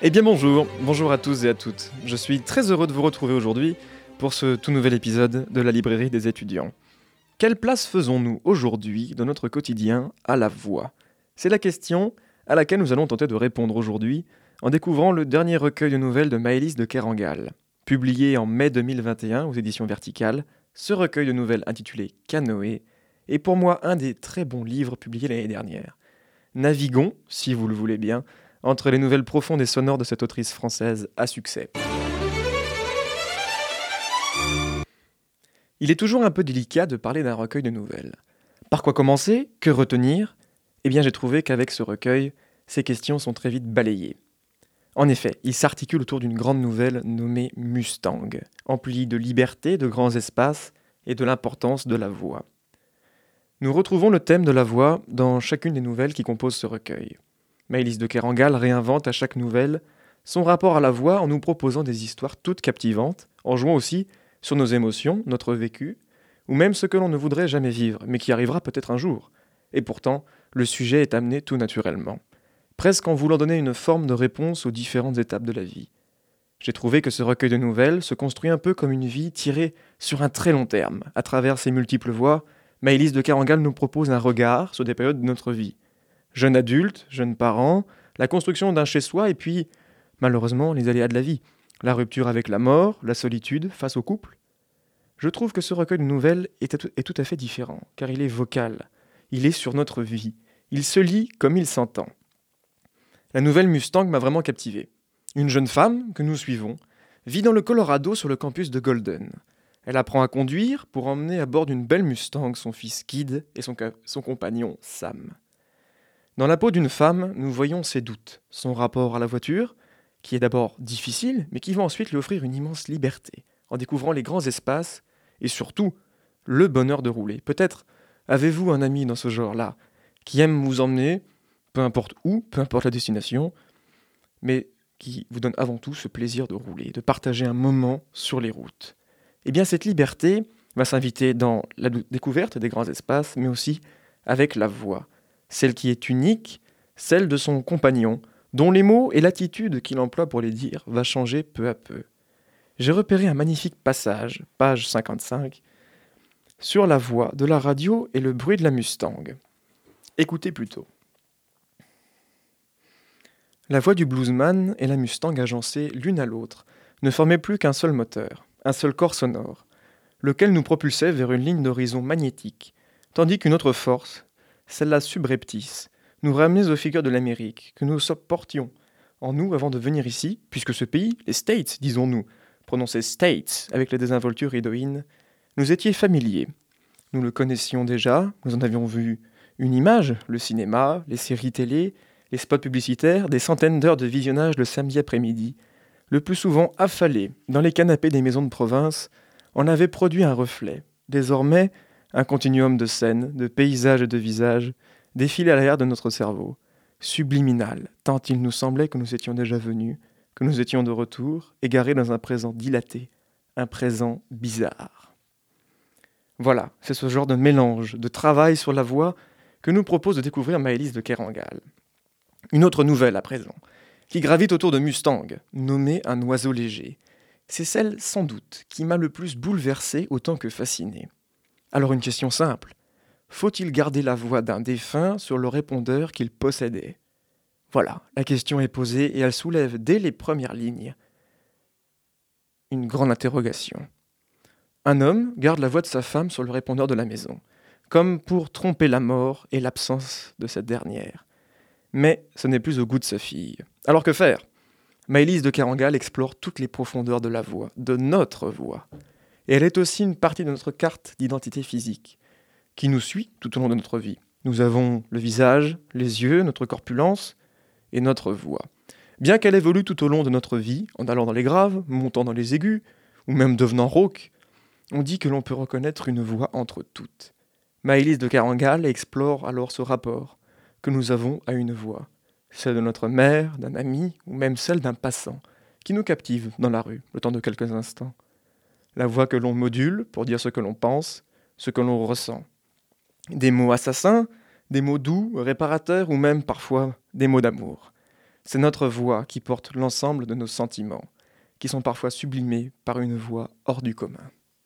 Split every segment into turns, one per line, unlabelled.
Eh bien bonjour à tous et à toutes. Je suis très heureux de vous retrouver aujourd'hui pour ce tout nouvel épisode de la librairie des étudiants. Quelle place faisons-nous aujourd'hui dans notre quotidien à la voix? C'est la question à laquelle nous allons tenter de répondre aujourd'hui en découvrant le dernier recueil de nouvelles de Maëlys de Kerangal. Publié en mai 2021 aux éditions Verticales, ce recueil de nouvelles intitulé Canoë est pour moi un des très bons livres publiés l'année dernière. Naviguons, si vous le voulez bien, entre les nouvelles profondes et sonores de cette autrice française à succès. Il est toujours un peu délicat de parler d'un recueil de nouvelles. Par quoi commencer? Que retenir? Eh bien, j'ai trouvé qu'avec ce recueil, ces questions sont très vite balayées. En effet, il s'articule autour d'une grande nouvelle nommée Mustang, emplie de liberté, de grands espaces et de l'importance de la voix. Nous retrouvons le thème de la voix dans chacune des nouvelles qui composent ce recueil. Maëlys de Kerangal réinvente à chaque nouvelle son rapport à la voix en nous proposant des histoires toutes captivantes, en jouant aussi sur nos émotions, notre vécu, ou même ce que l'on ne voudrait jamais vivre, mais qui arrivera peut-être un jour. Et pourtant, le sujet est amené tout naturellement, presque en voulant donner une forme de réponse aux différentes étapes de la vie. J'ai trouvé que ce recueil de nouvelles se construit un peu comme une vie tirée sur un très long terme. À travers ses multiples voix, Maëlys de Kerangal nous propose un regard sur des périodes de notre vie. Jeune adulte, jeunes parents, la construction d'un chez-soi et puis, malheureusement, les aléas de la vie. La rupture avec la mort, la solitude face au couple. Je trouve que ce recueil de nouvelles est tout à fait différent, car il est vocal. Il est sur notre vie. Il se lit comme il s'entend. La nouvelle Mustang m'a vraiment captivé. Une jeune femme, que nous suivons, vit dans le Colorado sur le campus de Golden. Elle apprend à conduire pour emmener à bord d'une belle Mustang son fils Kid et son compagnon Sam. Dans la peau d'une femme, nous voyons ses doutes, son rapport à la voiture, qui est d'abord difficile, mais qui va ensuite lui offrir une immense liberté, en découvrant les grands espaces, et surtout, le bonheur de rouler. Peut-être avez-vous un ami dans ce genre-là, qui aime vous emmener, peu importe où, peu importe la destination, mais qui vous donne avant tout ce plaisir de rouler, de partager un moment sur les routes. Eh bien, cette liberté va s'inviter dans la découverte des grands espaces, mais aussi avec la voix. Celle qui est unique, celle de son compagnon, dont les mots et l'attitude qu'il emploie pour les dire va changer peu à peu. J'ai repéré un magnifique passage, page 55, sur la voix de la radio et le bruit de la Mustang. Écoutez plutôt. La voix du bluesman et la Mustang agencées l'une à l'autre ne formaient plus qu'un seul moteur, un seul corps sonore, lequel nous propulsait vers une ligne d'horizon magnétique, tandis qu'une autre force, celle-là subreptice, nous ramenait aux figures de l'Amérique, que nous portions en nous avant de venir ici, puisque ce pays, les States, disons-nous, prononcé States avec la désinvolture idoïne, nous étions familiers. Nous le connaissions déjà, nous en avions vu une image, le cinéma, les séries télé, les spots publicitaires, des centaines d'heures de visionnage le samedi après-midi, le plus souvent affalés dans les canapés des maisons de province, en avaient produit un reflet. Désormais, un continuum de scènes, de paysages et de visages défilait à l'arrière de notre cerveau, subliminal, tant il nous semblait que nous étions déjà venus, que nous étions de retour, égarés dans un présent dilaté, un présent bizarre. Voilà, c'est ce genre de mélange, de travail sur la voix que nous propose de découvrir Maëlys de Kerangal. Une autre nouvelle à présent, qui gravite autour de Mustang, nommée Un oiseau léger. C'est celle, sans doute, qui m'a le plus bouleversé autant que fasciné. Alors une question simple. Faut-il garder la voix d'un défunt sur le répondeur qu'il possédait? Voilà, la question est posée et elle soulève dès les premières lignes une grande interrogation. Un homme garde la voix de sa femme sur le répondeur de la maison, comme pour tromper la mort et l'absence de cette dernière. Mais ce n'est plus au goût de sa fille. Alors que faire? Maëlys de Kerangal explore toutes les profondeurs de la voix, de notre voix. Et elle est aussi une partie de notre carte d'identité physique, qui nous suit tout au long de notre vie. Nous avons le visage, les yeux, notre corpulence et notre voix. Bien qu'elle évolue tout au long de notre vie, en allant dans les graves, montant dans les aigus, ou même devenant rauque, on dit que l'on peut reconnaître une voix entre toutes. Maëlys de Kerangal explore alors ce rapport que nous avons à une voix, celle de notre mère, d'un ami, ou même celle d'un passant, qui nous captive dans la rue, le temps de quelques instants. La voix que l'on module pour dire ce que l'on pense, ce que l'on ressent. Des mots assassins, des mots doux, réparateurs ou même parfois des mots d'amour. C'est notre voix qui porte l'ensemble de nos sentiments, qui sont parfois sublimés par une voix hors du commun.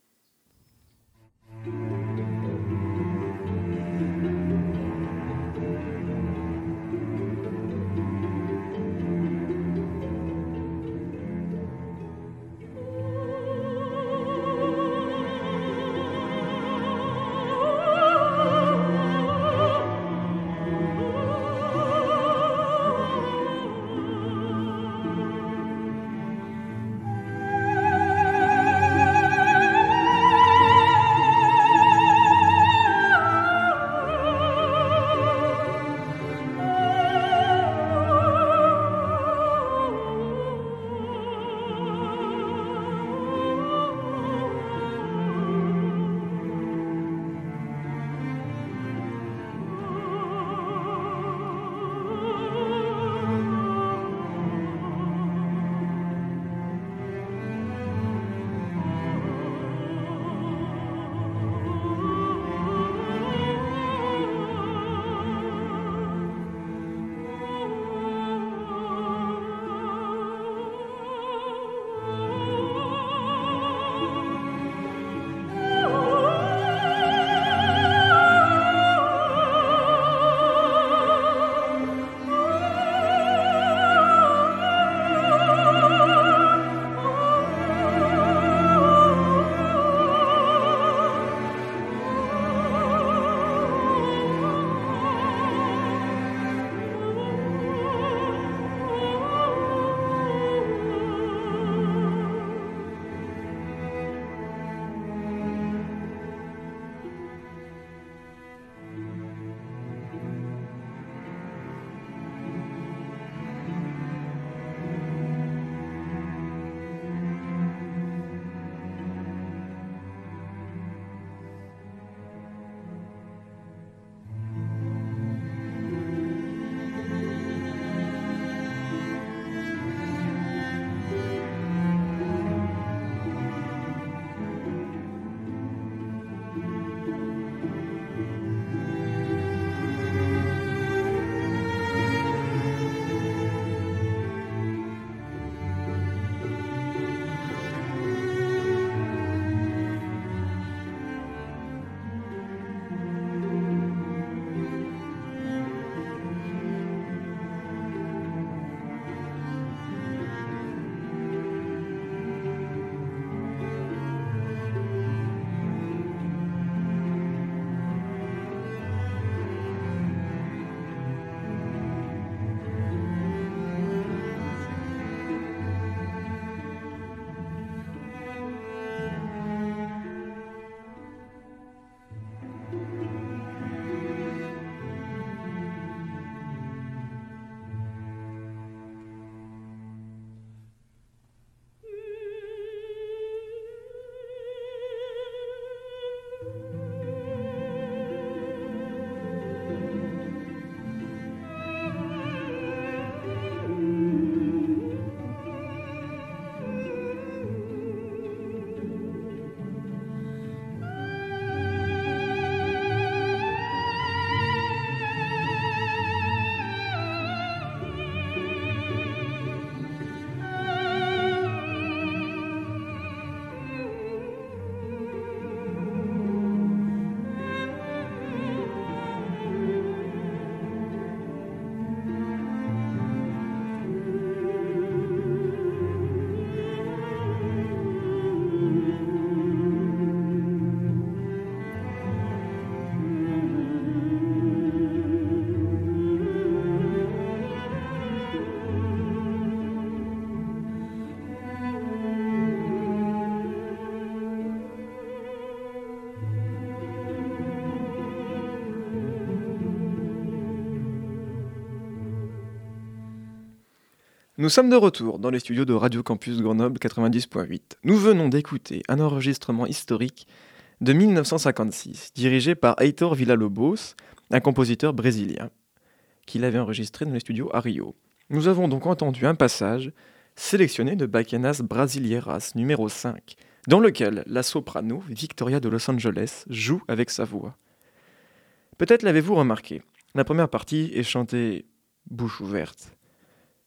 Nous sommes de retour dans les studios de Radio Campus Grenoble 90.8. Nous venons d'écouter un enregistrement historique de 1956, dirigé par Heitor Villa-Lobos, un compositeur brésilien, qu'il avait enregistré dans les studios à Rio. Nous avons donc entendu un passage sélectionné de Baquianas Brasileiras numéro 5, dans lequel la soprano Victoria de Los Angeles joue avec sa voix. Peut-être l'avez-vous remarqué, la première partie est chantée bouche ouverte.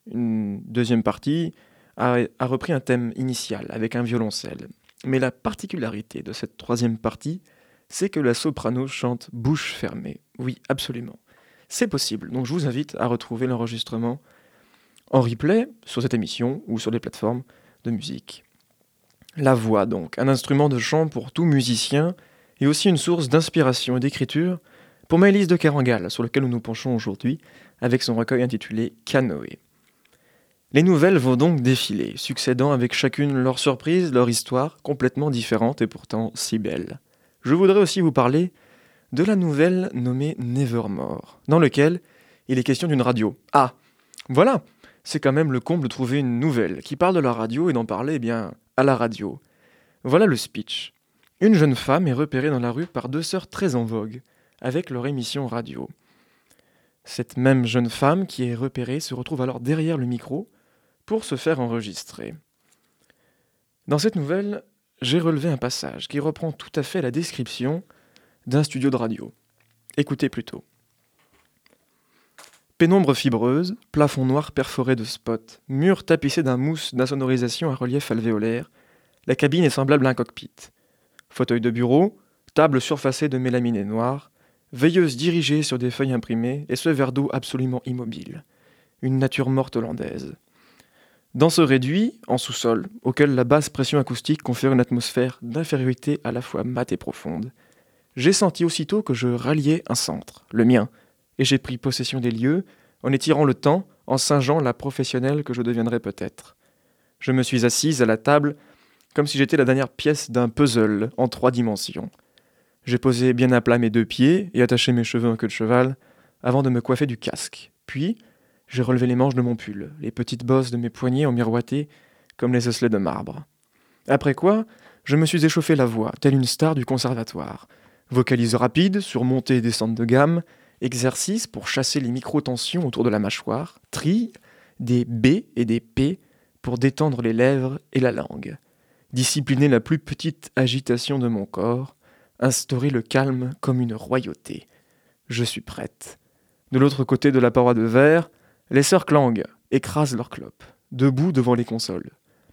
Une deuxième partie a repris un thème initial avec un violoncelle. Mais la particularité de cette troisième partie, c'est que la soprano chante bouche fermée. Oui, absolument. C'est possible, donc je vous invite à retrouver l'enregistrement en replay sur cette émission ou sur les plateformes de musique. La voix donc, un instrument de chant pour tout musicien et aussi une source d'inspiration et d'écriture pour Maëlys de Kerangal, sur lequel nous nous penchons aujourd'hui avec son recueil intitulé Canoë. Les nouvelles vont donc défiler, succédant avec chacune leur surprise, leur histoire, complètement différente et pourtant si belle. Je voudrais aussi vous parler de la nouvelle nommée Nevermore, dans lequel il est question d'une radio. Ah, voilà, c'est quand même le comble de trouver une nouvelle qui parle de la radio et d'en parler, à la radio. Voilà le speech. Une jeune femme est repérée dans la rue par deux sœurs très en vogue, avec leur émission radio. Cette même jeune femme qui est repérée se retrouve alors derrière le micro pour se faire enregistrer. Dans cette nouvelle, j'ai relevé un passage qui reprend tout à fait la description d'un studio de radio. Écoutez plutôt. Pénombre fibreuse, plafond noir perforé de spots, murs tapissés d'un mousse d'insonorisation à relief alvéolaire, la cabine est semblable à un cockpit. Fauteuil de bureau, table surfacée de mélamine noire, veilleuse dirigée sur des feuilles imprimées et ce verre d'eau absolument immobile. Une nature morte hollandaise. Dans ce réduit, en sous-sol, auquel la basse pression acoustique confère une atmosphère d'infériorité à la fois mate et profonde, j'ai senti aussitôt que je ralliais un centre, le mien, et j'ai pris possession des lieux, en étirant le temps, en singeant la professionnelle que je deviendrais peut-être. Je me suis assise à la table, comme si j'étais la dernière pièce d'un puzzle en 3 dimensions. J'ai posé bien à plat mes 2 pieds et attaché mes cheveux en queue de cheval, avant de me coiffer du casque. Puis, j'ai relevé les manches de mon pull, les petites bosses de mes poignets ont miroité comme les osselets de marbre. Après quoi, je me suis échauffé la voix, telle une star du conservatoire. Vocalise rapide, sur montée et descente de gamme, exercice pour chasser les micro-tensions autour de la mâchoire, tri, des B et des P pour détendre les lèvres et la langue. Discipliner la plus petite agitation de mon corps, instaurer le calme comme une royauté. Je suis prête. De l'autre côté de la paroi de verre, les sœurs Klang écrasent leurs clopes, debout devant les consoles.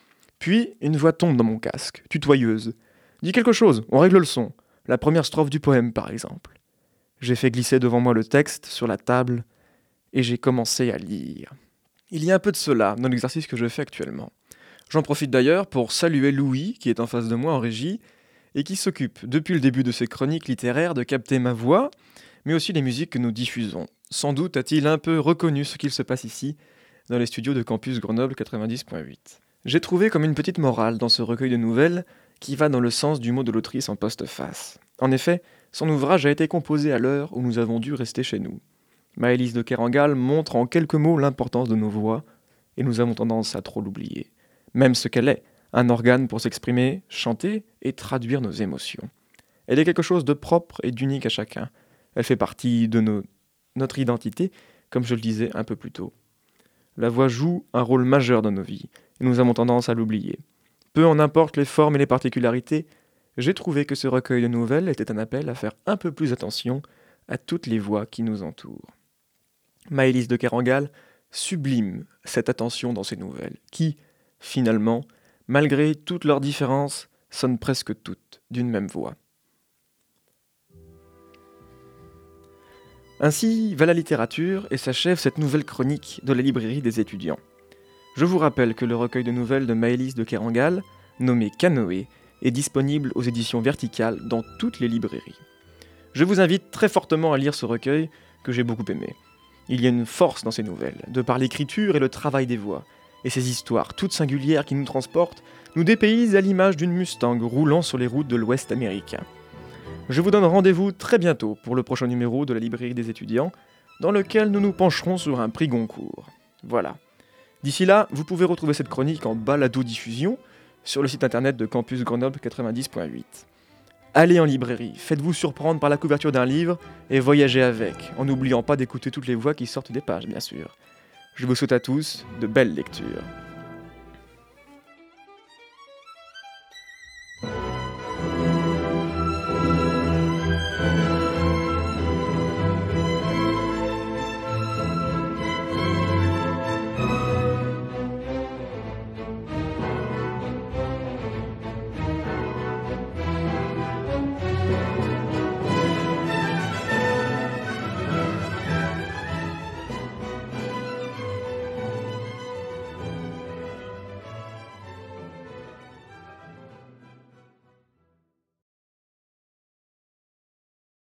Puis, une voix tombe dans mon casque, tutoyeuse. Dis quelque chose, on règle le son. La première strophe du poème, par exemple. J'ai fait glisser devant moi le texte sur la table et j'ai commencé à lire. Il y a un peu de cela dans l'exercice que je fais actuellement. J'en profite d'ailleurs pour saluer Louis, qui est en face de moi en régie, et qui s'occupe, depuis le début de ses chroniques littéraires, de capter ma voix, mais aussi les musiques que nous diffusons. Sans doute a-t-il un peu reconnu ce qu'il se passe ici, dans les studios de Campus Grenoble 90.8. J'ai trouvé comme une petite morale dans ce recueil de nouvelles qui va dans le sens du mot de l'autrice en postface. En effet, son ouvrage a été composé à l'heure où nous avons dû rester chez nous. Maëlys de Kerangal montre en quelques mots l'importance de nos voix, et nous avons tendance à trop l'oublier. Même ce qu'elle est, un organe pour s'exprimer, chanter et traduire nos émotions. Elle est quelque chose de propre et d'unique à chacun. Elle fait partie de notre identité, comme je le disais un peu plus tôt. La voix joue un rôle majeur dans nos vies, et nous avons tendance à l'oublier. Peu en importe les formes et les particularités, j'ai trouvé que ce recueil de nouvelles était un appel à faire un peu plus attention à toutes les voix qui nous entourent. Maëlys de Kerangal sublime cette attention dans ses nouvelles, qui, finalement, malgré toutes leurs différences, sonnent presque toutes d'une même voix. Ainsi va la littérature et s'achève cette nouvelle chronique de la librairie des étudiants. Je vous rappelle que le recueil de nouvelles de Maëlys de Kerangal, nommé Canoë, est disponible aux éditions Verticales dans toutes les librairies. Je vous invite très fortement à lire ce recueil que j'ai beaucoup aimé. Il y a une force dans ces nouvelles, de par l'écriture et le travail des voix, et ces histoires toutes singulières qui nous transportent, nous dépaysent à l'image d'une Mustang roulant sur les routes de l'Ouest américain. Je vous donne rendez-vous très bientôt pour le prochain numéro de la librairie des étudiants, dans lequel nous nous pencherons sur un prix Goncourt. Voilà. D'ici là, vous pouvez retrouver cette chronique en balado-diffusion sur le site internet de Campus Grenoble 90.8. Allez en librairie, faites-vous surprendre par la couverture d'un livre et voyagez avec, en n'oubliant pas d'écouter toutes les voix qui sortent des pages, bien sûr. Je vous souhaite à tous de belles lectures.